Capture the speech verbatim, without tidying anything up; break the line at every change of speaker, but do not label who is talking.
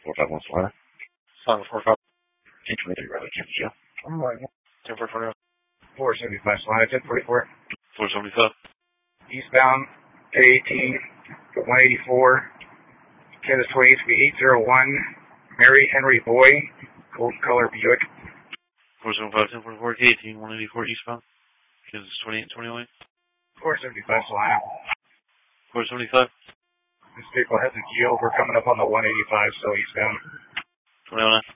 four five one Solana.
Solana four five.
ten twenty-three Riley, Kansas Jail.
Oh my God. ten forty-four.
four seventy-five Solana, ten forty-four.
four seventy-five.
Eastbound, A eighteen, one eighty-four, Kansas twenty-three eight oh one, Mary Henry Boy, gold color Buick.
four seventy-five, ten forty-four, K eighteen, one eighty-four eastbound, Kansas twenty-eight twenty-one.
four seventy-five Solana.
four seventy-five.
This vehicle has a Geo. We're coming up on the one eighty-five, so eastbound.
twenty-one.